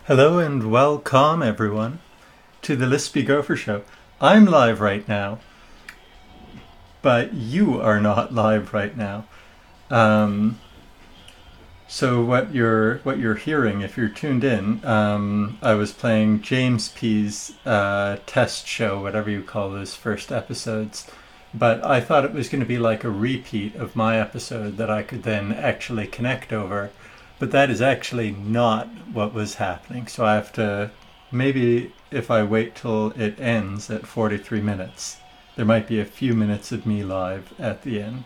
Hello and welcome everyone to the Lispy Gopher Show. I'm live right now, but you are not live right now. So what you're hearing, if you're tuned in, I was playing James P's test show, whatever you call those first episodes. But I thought it was going to be like a repeat of my episode that I could then actually connect over. But that is actually not what was happening. So I have to, maybe if I wait till it ends at 43 minutes, there might be a few minutes of me live at the end.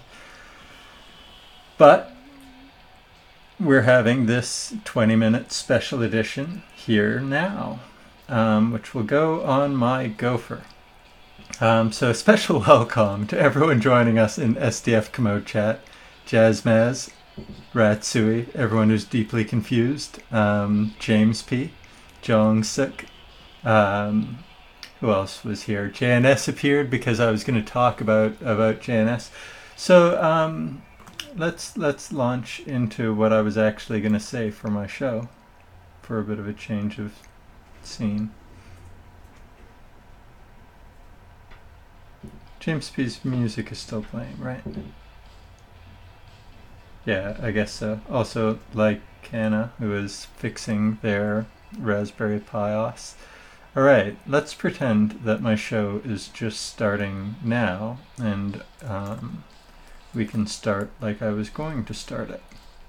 But we're having this 20-minute special edition here now, which will go on my Gopher. So a special welcome to everyone joining us in SDF Commode Chat, Jazzmaz, Ratsui, everyone who's deeply confused, James P, Jong Suk, who else was here? JNS appeared because I was going to talk about JNS. So let's launch into what I was actually going to say for my show, for a bit of a change of scene. James P's music is still playing, right? Yeah, I guess so. Also, like Canna, who is fixing their Raspberry Pi OS. Alright, let's pretend that my show is just starting now, and we can start like I was going to start it.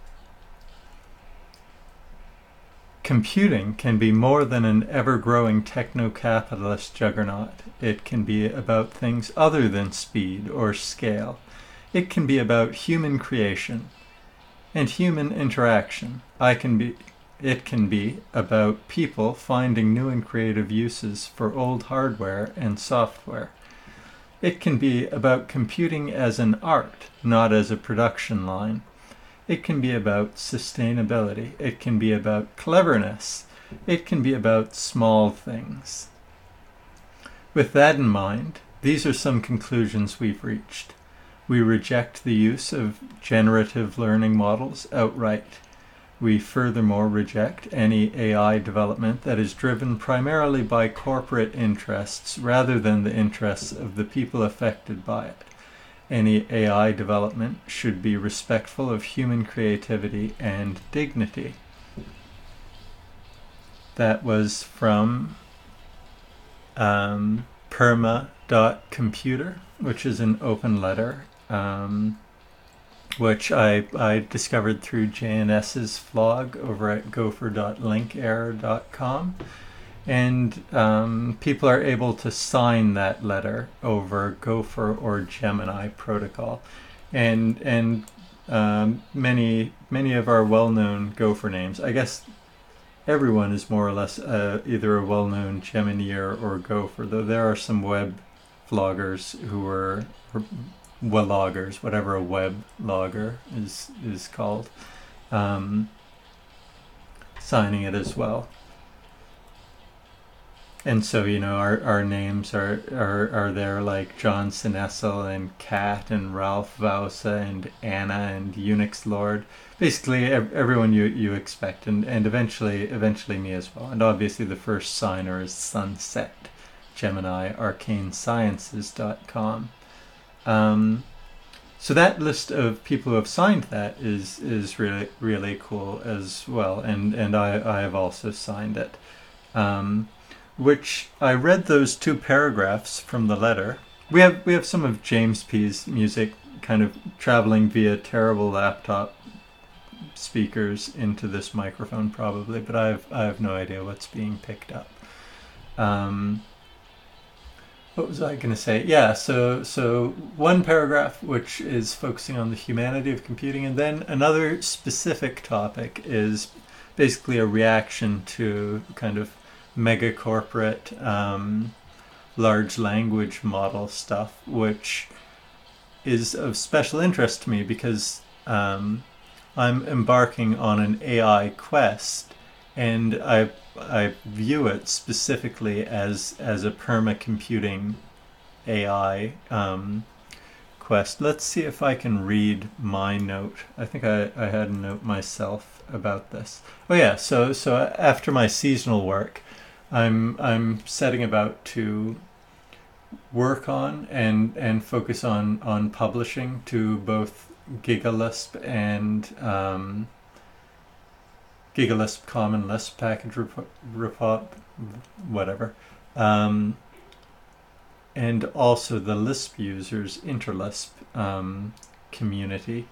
Computing can be more than an ever-growing techno-capitalist juggernaut. It can be about things other than speed or scale. It can be about human creation and human interaction. It can be about people finding new and creative uses for old hardware and software. It can be about computing as an art, not as a production line. It can be about sustainability. It can be about cleverness. It can be about small things. With that in mind, these are some conclusions we've reached. We reject the use of generative learning models outright. We furthermore reject any AI development that is driven primarily by corporate interests rather than the interests of the people affected by it. Any AI development should be respectful of human creativity and dignity. That was from perma.computer, which is an open letter, which I discovered through JNS's vlog over at gopher.linkerror.com. And people are able to sign that letter over Gopher or Gemini protocol. And many of our well-known Gopher names, I guess everyone is more or less either a well-known Gemineer or Gopher, though there are some web vloggers who are loggers, whatever a web logger is called, signing it as well. And so, our names are there, like John Sinessel and Kat and Ralph Vausa and Anna and Unix Lord. Basically, everyone you expect, and eventually me as well. And obviously the first signer is Sunset, Gemini, arcanesciences.com. So that list of people who have signed that is really, really cool as well. And I have also signed it. Which I read those two paragraphs from the letter. We have some of James P's music kind of traveling via terrible laptop speakers into this microphone probably, but I have no idea what's being picked up. What was I going to say? Yeah, so one paragraph which is focusing on the humanity of computing, and then another specific topic is basically a reaction to kind of mega corporate large language model stuff, which is of special interest to me because I'm embarking on an AI quest, and I view it specifically as a perma-computing AI quest. Let's see if I can read my note. I think I had a note myself about this. Oh yeah, so after my seasonal work, I'm setting about to work on and focus on publishing to both GigaLisp and GigaLisp Common Lisp package repo whatever. And also the Lisp users interlisp community.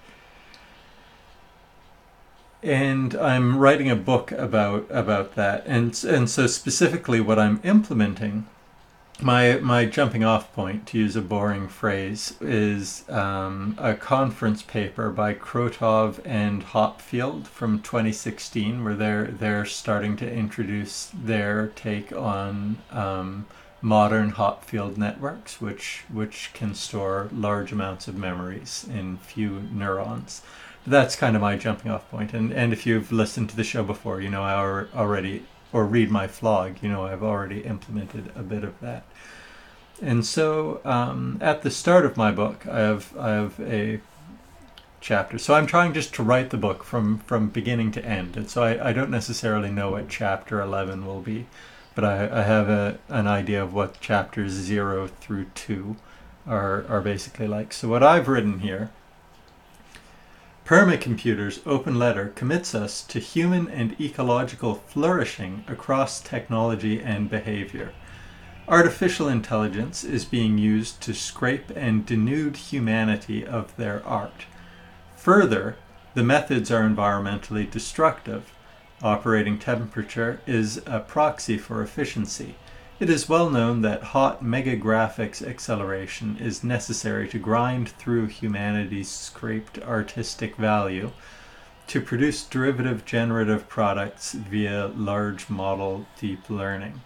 And I'm writing a book about that. And so specifically what I'm implementing, my jumping off point, to use a boring phrase, is a conference paper by Krotov and Hopfield from 2016, where they're starting to introduce their take on modern Hopfield networks, which can store large amounts of memories in few neurons. That's kind of my jumping off point. And if you've listened to the show before, you know I already, or read my flog, you know I've already implemented a bit of that. And so at the start of my book, I have a chapter. So I'm trying just to write the book from beginning to end. And so I don't necessarily know what chapter 11 will be, but I have an idea of what chapters 0 through 2 are basically like. So what I've written here: Permacomputer's open letter commits us to human and ecological flourishing across technology and behavior. Artificial intelligence is being used to scrape and denude humanity of their art. Further, the methods are environmentally destructive. Operating temperature is a proxy for efficiency. It is well known that hot megagraphics acceleration is necessary to grind through humanity's scraped artistic value to produce derivative generative products via large model deep learning.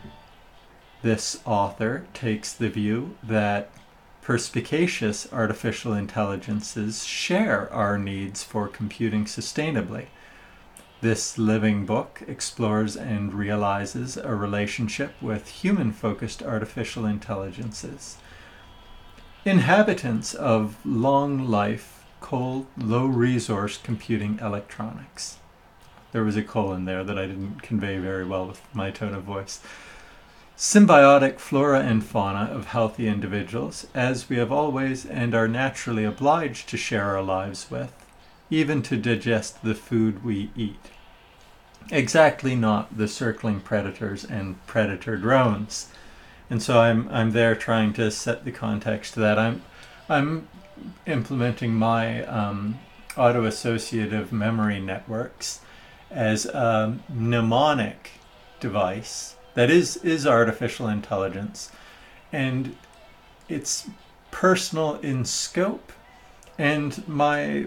This author takes the view that perspicacious artificial intelligences share our needs for computing sustainably. This living book explores and realizes a relationship with human-focused artificial intelligences. Inhabitants of long-life, cold, low-resource computing electronics. There was a colon there that I didn't convey very well with my tone of voice. Symbiotic flora and fauna of healthy individuals, as we have always and are naturally obliged to share our lives with, even to digest the food we eat. Exactly not the circling predators and predator drones. And so I'm there trying to set the context to that. I'm implementing my auto-associative memory networks as a mnemonic device that is artificial intelligence, and it's personal in scope. And my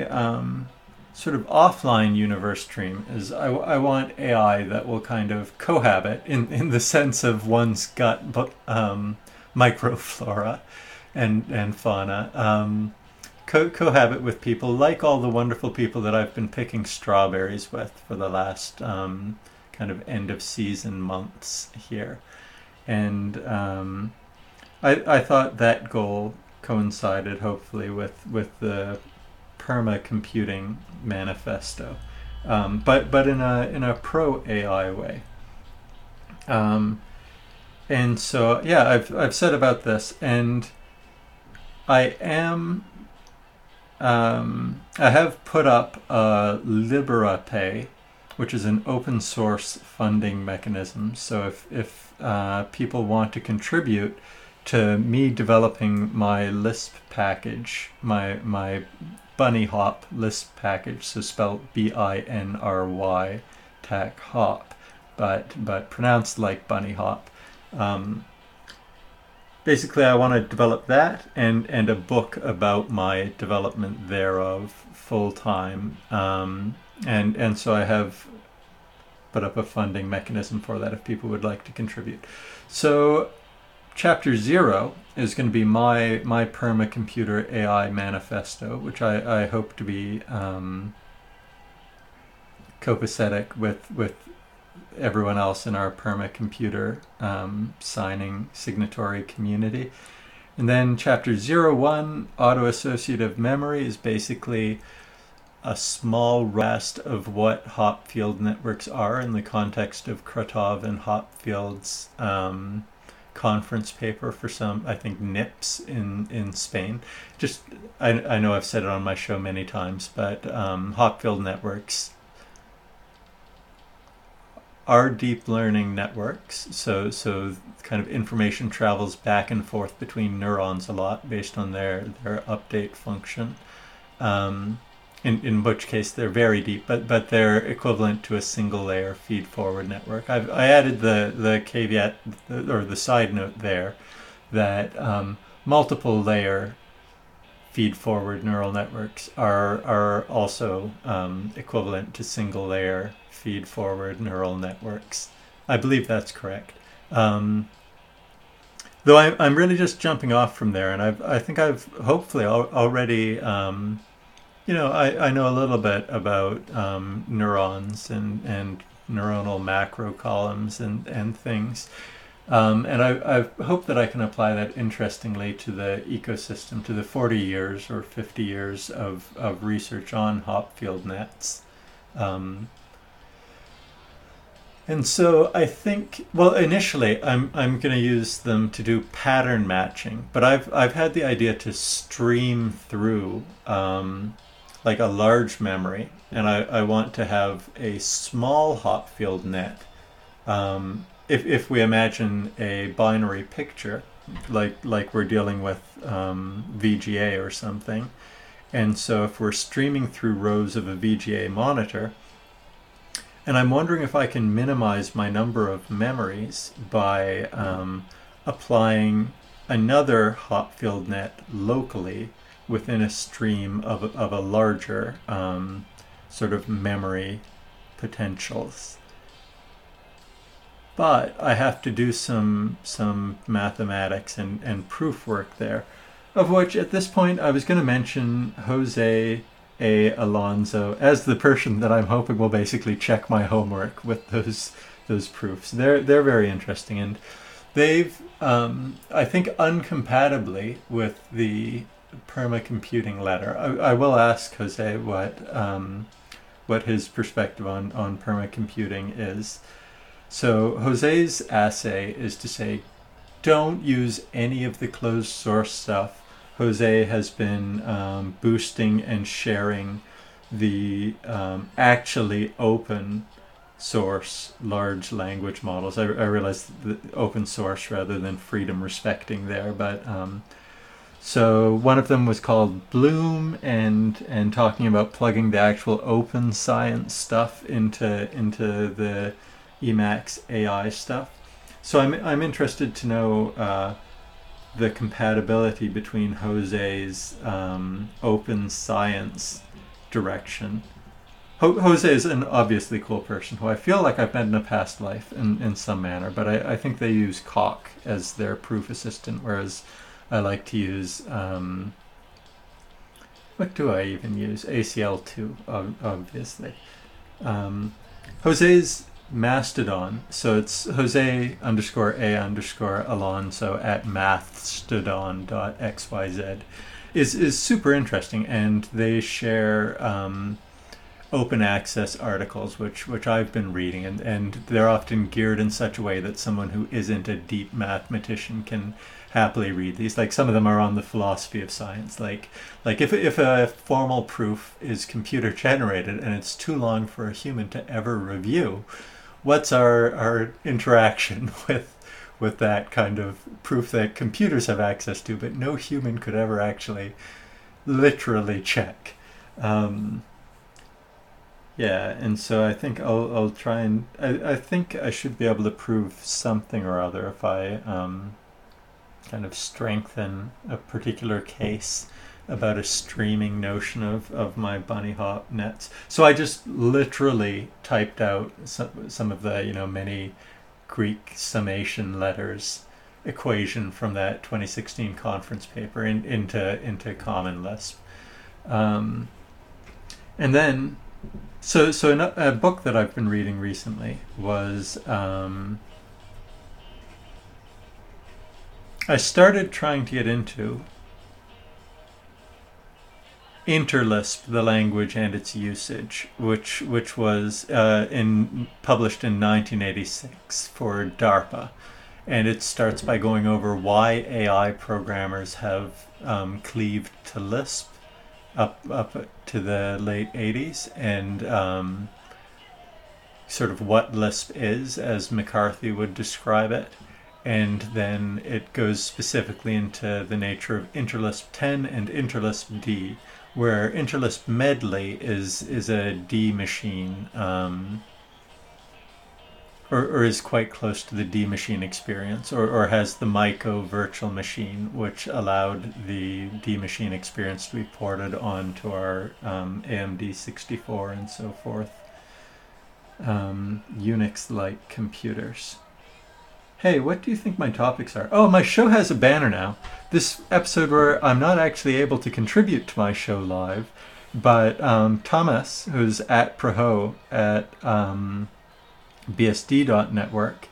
sort of offline universe dream is I want AI that will kind of cohabit in the sense of one's gut microflora and fauna, cohabit with people, like all the wonderful people that I've been picking strawberries with for the last kind of end of season months here. And I thought that goal coincided hopefully with the perma-computing manifesto, but in a pro AI way. And so yeah, I've said about this, and I have put up LiberaPay, which is an open source funding mechanism. So if people want to contribute to me developing my Lisp package, my Bunny Hop Lisp package, so spelled BINRY tac hop, but pronounced like bunny hop. Basically, I want to develop that and a book about my development thereof full time, and so I have put up a funding mechanism for that if people would like to contribute. So Chapter 0 is going to be my permacomputer AI manifesto, which I hope to be copacetic with everyone else in our permacomputer signing signatory community. And then chapter 01, autoassociative memory, is basically a small grasp of what Hopfield networks are in the context of Kratov and Hopfield's conference paper for some, I think, NIPS in Spain. Just, I know I've said it on my show many times, but Hopfield networks are deep learning networks. So kind of information travels back and forth between neurons a lot based on their update function. In which case they're very deep, but they're equivalent to a single layer feed forward network. I added the caveat or the side note there that multiple layer feed forward neural networks are also equivalent to single layer feed forward neural networks. I believe that's correct. Though I'm really just jumping off from there, and I think I've hopefully already I know a little bit about neurons and neuronal macro columns and things. And I hope that I can apply that interestingly to the ecosystem, to the 40 years or 50 years of research on Hopfield nets. And so I think, well, initially I'm going to use them to do pattern matching, but I've had the idea to stream through like a large memory, and I want to have a small Hopfield net. If we imagine a binary picture, like we're dealing with VGA or something, and so if we're streaming through rows of a VGA monitor, and I'm wondering if I can minimize my number of memories by applying another Hopfield net locally within a stream of a larger sort of memory potentials. But I have to do some mathematics and proof work there, of which at this point I was going to mention Jose A. Alonso as the person that I'm hoping will basically check my homework with those proofs. They're very interesting, and they've I think uncompatibly with the perma-computing letter. I will ask Jose what his perspective on perma-computing is. So Jose's assay is to say, don't use any of the closed source stuff. Jose has been boosting and sharing the actually open source large language models. I realize the open source rather than freedom respecting there, but so one of them was called Bloom, and talking about plugging the actual open science stuff into the Emacs AI stuff. So I'm interested to know the compatibility between Jose's open science direction. Jose is an obviously cool person who I feel like I've met in a past life in some manner, but I think they use Coq as their proof assistant, whereas I like to use, what do I even use? ACL2, obviously. Jose's Mastodon, so it's Jose_A_Alonso at mathstodon.xyz, is super interesting, and they share open access articles, which I've been reading, and they're often geared in such a way that someone who isn't a deep mathematician can happily read these. Like some of them are on the philosophy of science. Like if a formal proof is computer generated and it's too long for a human to ever review, what's our interaction with that kind of proof that computers have access to, but no human could ever actually literally check? Yeah, and so I think I'll try and I think I should be able to prove something or other if I kind of strengthen a particular case about a streaming notion of my bunny hop nets. So I just literally typed out some of the many Greek summation letters equation from that 2016 conference paper into Common Lisp, and then so a book that I've been reading recently was I started trying to get into Interlisp, the language and its usage, which was published in 1986 for DARPA, and it starts by going over why AI programmers have cleaved to Lisp up to the late 80s, and sort of what Lisp is, as McCarthy would describe it. And then it goes specifically into the nature of Interlisp 10 and Interlisp D, where Interlisp Medley is a D machine, or is quite close to the D machine experience, or has the Maiko virtual machine, which allowed the D machine experience to be ported onto our AMD 64 and so forth. Unix-like computers. Hey, what do you think my topics are? Oh, my show has a banner now. This episode where I'm not actually able to contribute to my show live, but Thomas, who's at Praho at bsd.network,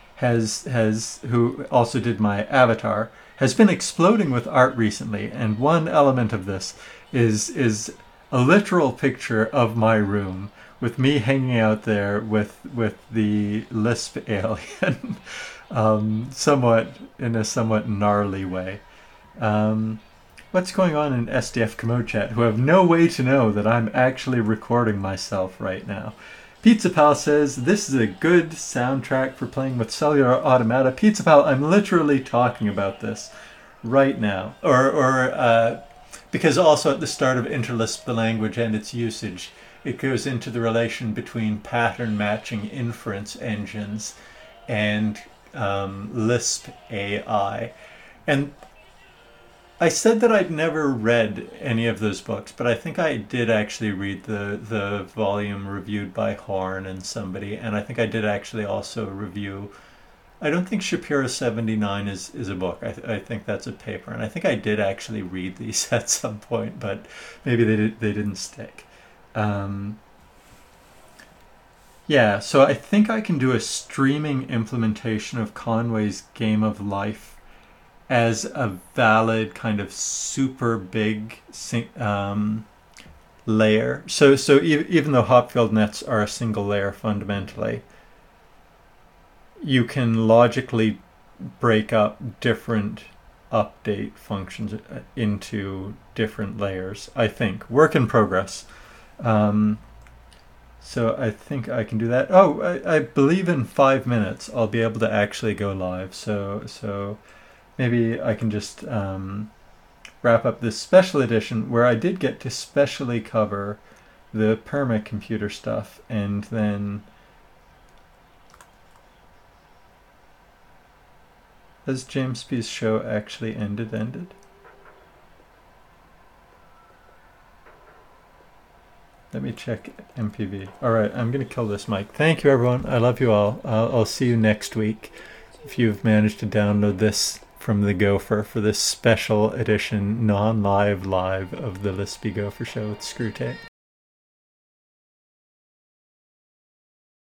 who also did my avatar, has been exploding with art recently, and one element of this is a literal picture of my room with me hanging out there with the Lisp alien. Somewhat in a somewhat gnarly way. What's going on in SDF Commode Chat, who have no way to know that I'm actually recording myself right now? Pizza Pal says, this is a good soundtrack for playing with cellular automata. Pizza Pal, I'm literally talking about this right now. Because also at the start of Interlisp, the language and its usage, it goes into the relation between pattern matching inference engines and Lisp AI. And I said that I'd never read any of those books, but I think I did actually read the volume reviewed by Horn and somebody, and I think I did actually also review, I don't think Shapiro 79 is a book. I think that's a paper, and I think I did actually read these at some point, but maybe they didn't stick. Yeah, so I think I can do a streaming implementation of Conway's Game of Life as a valid kind of super big layer. So even though Hopfield nets are a single layer fundamentally, you can logically break up different update functions into different layers, I think. Work in progress. So I think I can do that. Oh, I believe in 5 minutes I'll be able to actually go live. So maybe I can just wrap up this special edition where I did get to specially cover the perma-computer stuff, and then has James Spee's show actually ended? Let me check MPV. All right, I'm going to kill this mic. Thank you, everyone. I love you all. I'll see you next week. If you've managed to download this from the Gopher for this special edition, non-live live of the Lispy Gopher Show with Screwtape.